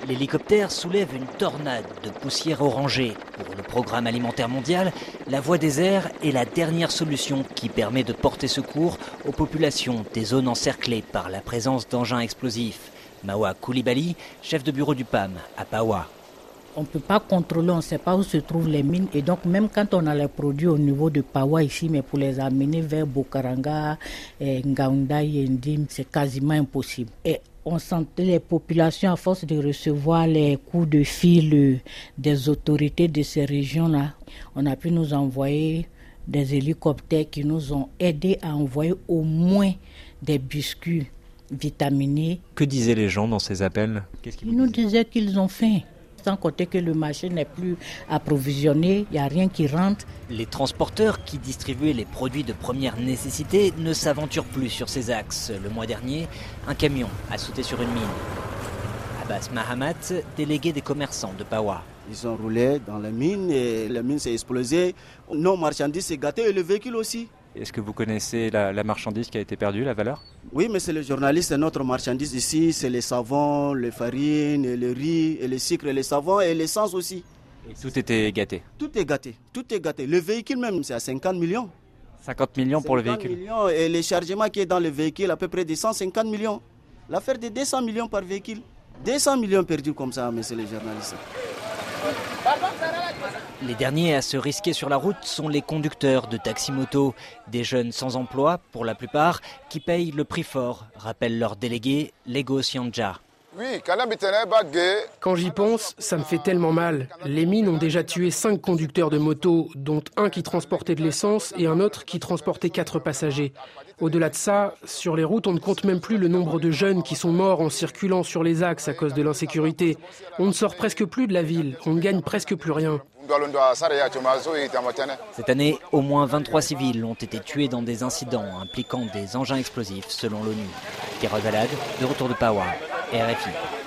L'hélicoptère soulève une tornade de poussière orangée. Pour le Programme alimentaire mondial, la voie des airs est la dernière solution qui permet de porter secours aux populations des zones encerclées par la présence d'engins explosifs. Mawa Koulibaly, chef de bureau du PAM à Pawa. On ne peut pas contrôler, on ne sait pas où se trouvent les mines. Et donc même quand on a les produits au niveau de Pawa ici, mais pour les amener vers Bokaranga, Ngaounda, Yendim, c'est quasiment impossible. Et on sentait les populations, à force de recevoir les coups de fil des autorités de ces régions-là, on a pu nous envoyer des hélicoptères qui nous ont aidés à envoyer au moins des biscuits vitaminés. Que disaient les gens dans ces appels? Ils nous disaient qu'ils ont faim. Sans compter que le marché n'est plus approvisionné, il n'y a rien qui rentre. Les transporteurs qui distribuaient les produits de première nécessité ne s'aventurent plus sur ces axes. Le mois dernier, un camion a sauté sur une mine. Abbas Mahamat, délégué des commerçants de Pawa. Ils ont roulé dans la mine et la mine s'est explosée. Nos marchandises s'est gâtées et le véhicule aussi. Est-ce que vous connaissez la marchandise qui a été perdue, la valeur? Oui, mais c'est le journaliste, c'est notre marchandise ici, c'est les savons, les farines, et le riz, et le sucre, et les savons, et l'essence aussi. Et tout était gâté? Tout est gâté, tout est gâté. Le véhicule même, c'est à 50 millions. 50 millions pour le véhicule? 50 millions, et le chargement qui est dans le véhicule, à peu près de 150 millions. L'affaire de 200 millions par véhicule. 200 millions perdus comme ça, monsieur le journaliste. Les derniers à se risquer sur la route sont les conducteurs de taxi-moto, des jeunes sans emploi pour la plupart, qui payent le prix fort, rappelle leur délégué Legos Yanja. Quand j'y pense, ça me fait tellement mal. Les mines ont déjà tué 5 conducteurs de moto, dont un qui transportait de l'essence et un autre qui transportait 4 passagers. Au-delà de ça, sur les routes, on ne compte même plus le nombre de jeunes qui sont morts en circulant sur les axes à cause de l'insécurité. On ne sort presque plus de la ville, on ne gagne presque plus rien. Cette année, au moins 23 civils ont été tués dans des incidents impliquant des engins explosifs, selon l'ONU. Pierre Valade, de retour de Pawa, RFI.